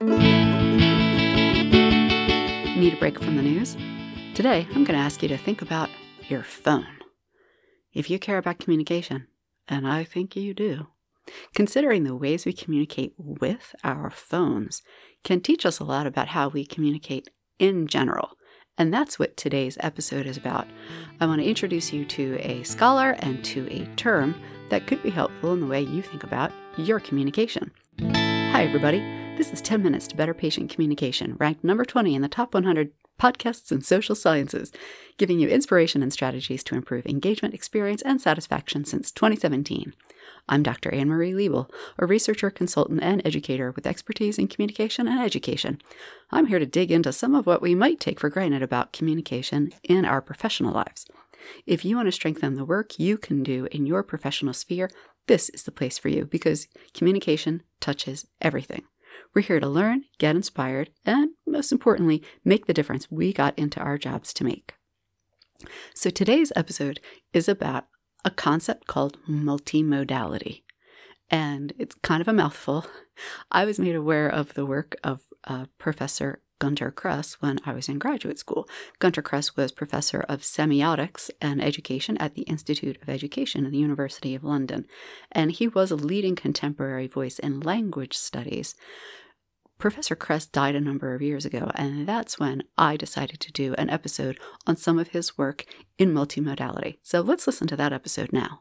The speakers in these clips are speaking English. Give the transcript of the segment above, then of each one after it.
Need a break from the news? Today, I'm going to ask you to think about your phone. If you care about communication, and I think you do, considering the ways we communicate with our phones can teach us a lot about how we communicate in general. And that's what today's episode is about. I want to introduce you to a scholar and to a term that could be helpful in the way you think about your communication. Hi, everybody. This is 10 Minutes to Better Patient Communication, ranked number 20 in the top 100 podcasts in social sciences, giving you inspiration and strategies to improve engagement, experience, and satisfaction since 2017. I'm Dr. Anne-Marie Liebel, a researcher, consultant, and educator with expertise in communication and education. I'm here to dig into some of what we might take for granted about communication in our professional lives. If you want to strengthen the work you can do in your professional sphere, this is the place for you because communication touches everything. We're here to learn, get inspired, and most importantly, make the difference we got into our jobs to make. So today's episode is about a concept called multimodality. And it's kind of a mouthful. I was made aware of the work of Professor Gunter Kress when I was in graduate school. Gunter Kress was professor of semiotics and education at the Institute of Education at the University of London, and he was a leading contemporary voice in language studies. Professor Kress died a number of years ago, and that's when I decided to do an episode on some of his work in multimodality. So let's listen to that episode now.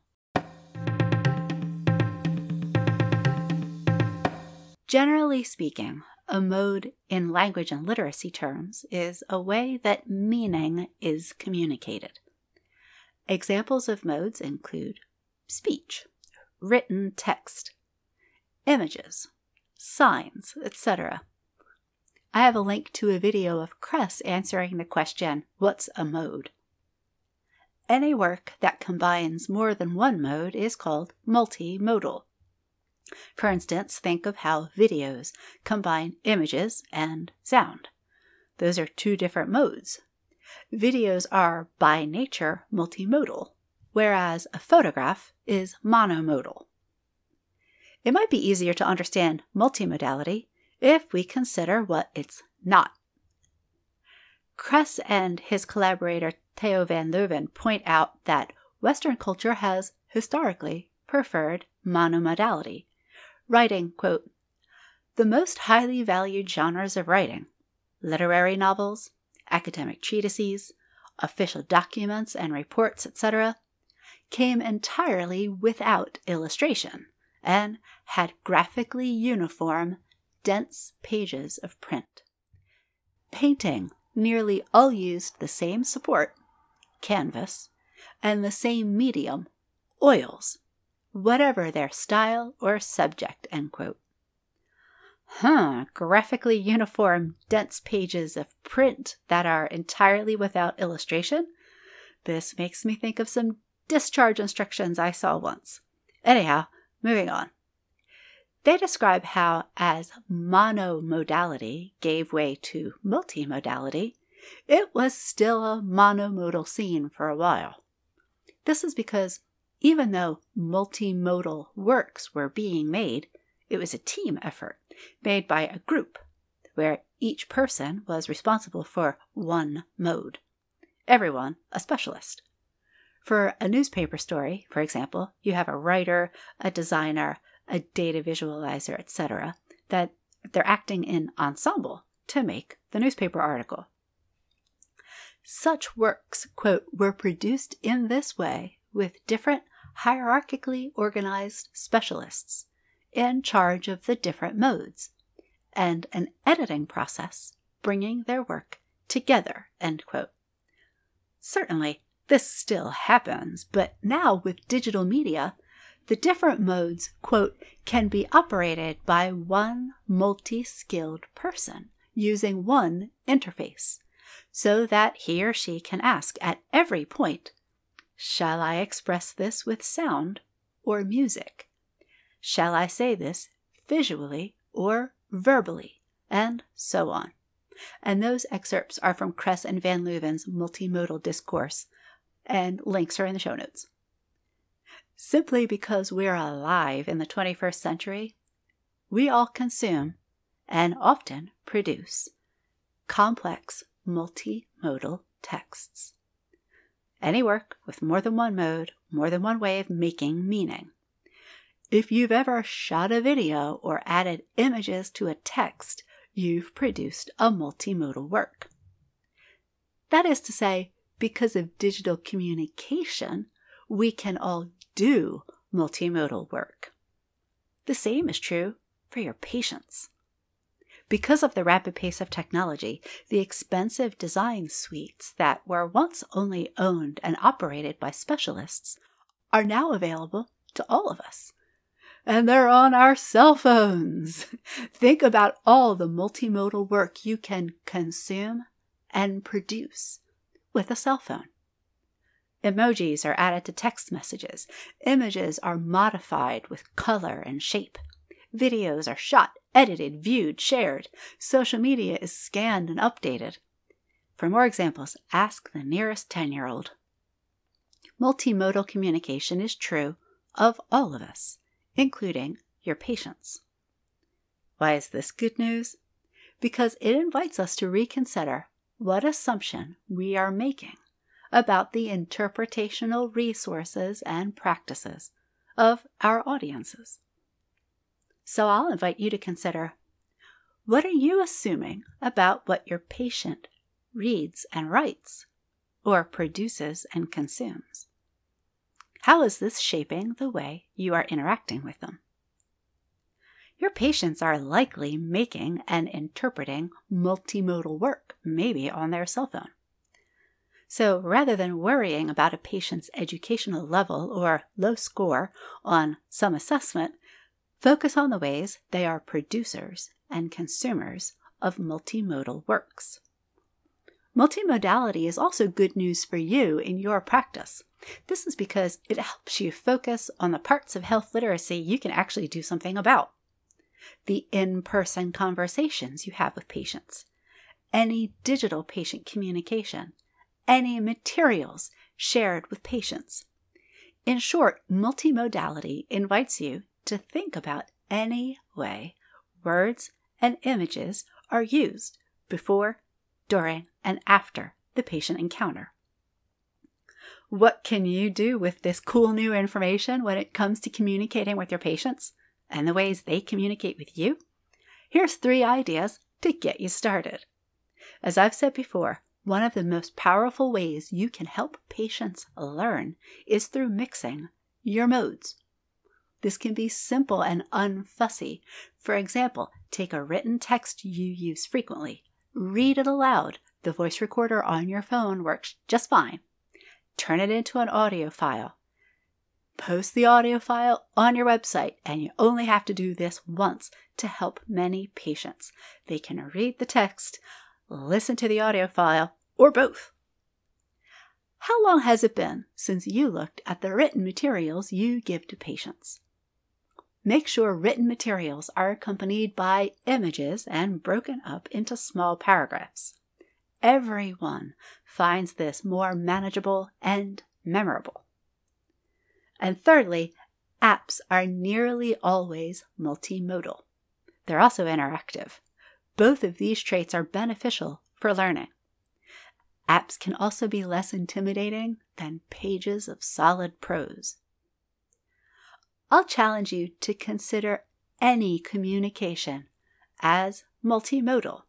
Generally speaking, a mode in language and literacy terms is a way that meaning is communicated. Examples of modes include speech, written text, images, signs, etc. I have a link to a video of Kress answering the question, what's a mode? Any work that combines more than one mode is called multimodal. For instance, think of how videos combine images and sound. Those are two different modes. Videos are, by nature, multimodal, whereas a photograph is monomodal. It might be easier to understand multimodality if we consider what it's not. Kress and his collaborator Theo van Leeuwen point out that Western culture has historically preferred monomodality, writing, quote, the most highly valued genres of writing, literary novels, academic treatises, official documents and reports, etc., came entirely without illustration and had graphically uniform, dense pages of print. Painting nearly all used the same support, canvas, and the same medium, oils, whatever their style or subject, end quote. Graphically uniform, dense pages of print that are entirely without illustration? This makes me think of some discharge instructions I saw once. Anyhow, moving on. They describe how, as monomodality gave way to multimodality, it was still a monomodal scene for a while. This is because even though multimodal works were being made, it was a team effort made by a group where each person was responsible for one mode. Everyone a specialist. For a newspaper story, for example, you have a writer, a designer, a data visualizer, etc., that they're acting in ensemble to make the newspaper article. Such works, quote, were produced in this way with different hierarchically organized specialists in charge of the different modes, and an editing process bringing their work together, end quote. Certainly, this still happens, but now with digital media, the different modes, quote, can be operated by one multi-skilled person using one interface, so that he or she can ask at every point, shall I express this with sound or music? Shall I say this visually or verbally? And so on. And those excerpts are from Kress and van Leeuwen's multimodal discourse, and links are in the show notes. Simply because we're alive in the 21st century, we all consume and often produce complex multimodal texts. Any work with more than one mode, more than one way of making meaning. If you've ever shot a video or added images to a text, you've produced a multimodal work. That is to say, because of digital communication, we can all do multimodal work. The same is true for your patients. Because of the rapid pace of technology, the expensive design suites that were once only owned and operated by specialists are now available to all of us. And they're on our cell phones. Think about all the multimodal work you can consume and produce with a cell phone. Emojis are added to text messages. Images are modified with color and shape. Videos are shot, edited, viewed, shared. Social media is scanned and updated. For more examples, ask the nearest 10-year-old. Multimodal communication is true of all of us, including your patients. Why is this good news? Because it invites us to reconsider what assumption we are making about the interpretational resources and practices of our audiences. So I'll invite you to consider, what are you assuming about what your patient reads and writes, or produces and consumes? How is this shaping the way you are interacting with them? Your patients are likely making and interpreting multimodal work, maybe on their cell phone. So rather than worrying about a patient's educational level or low score on some assessment, focus on the ways they are producers and consumers of multimodal works. Multimodality is also good news for you in your practice. This is because it helps you focus on the parts of health literacy you can actually do something about. The in-person conversations you have with patients, any digital patient communication, any materials shared with patients. In short, multimodality invites you to think about any way words and images are used before, during, and after the patient encounter. What can you do with this cool new information when it comes to communicating with your patients and the ways they communicate with you? Here's 3 ideas to get you started. As I've said before, one of the most powerful ways you can help patients learn is through mixing your modes. This can be simple and unfussy. For example, take a written text you use frequently. Read it aloud. The voice recorder on your phone works just fine. Turn it into an audio file. Post the audio file on your website, and you only have to do this once to help many patients. They can read the text, listen to the audio file, or both. How long has it been since you looked at the written materials you give to patients? Make sure written materials are accompanied by images and broken up into small paragraphs. Everyone finds this more manageable and memorable. And thirdly, apps are nearly always multimodal. They're also interactive. Both of these traits are beneficial for learning. Apps can also be less intimidating than pages of solid prose. I'll challenge you to consider any communication as multimodal.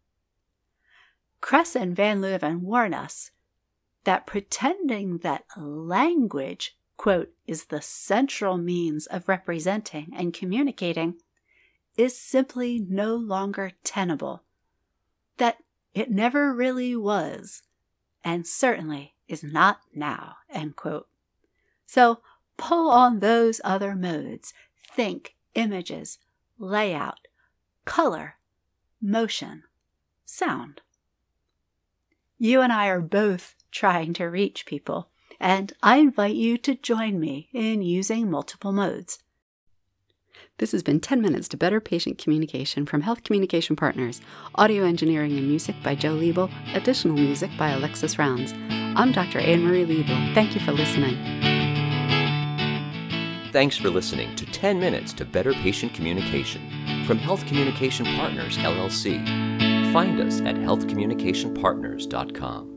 Kress and Van Leuven warn us that pretending that language, quote, is the central means of representing and communicating is simply no longer tenable, that it never really was, and certainly is not now, end quote. So pull on those other modes. Think images, layout, color, motion, sound. You and I are both trying to reach people, and I invite you to join me in using multiple modes. This has been 10 Minutes to Better Patient Communication from Health Communication Partners. Audio engineering and music by Joe Liebel. Additional music by Alexis Rounds. I'm Dr. Anne-Marie Liebel. Thank you for listening. Thanks for listening to 10 Minutes to Better Patient Communication. from Health Communication Partners, LLC. Find us at healthcommunicationpartners.com.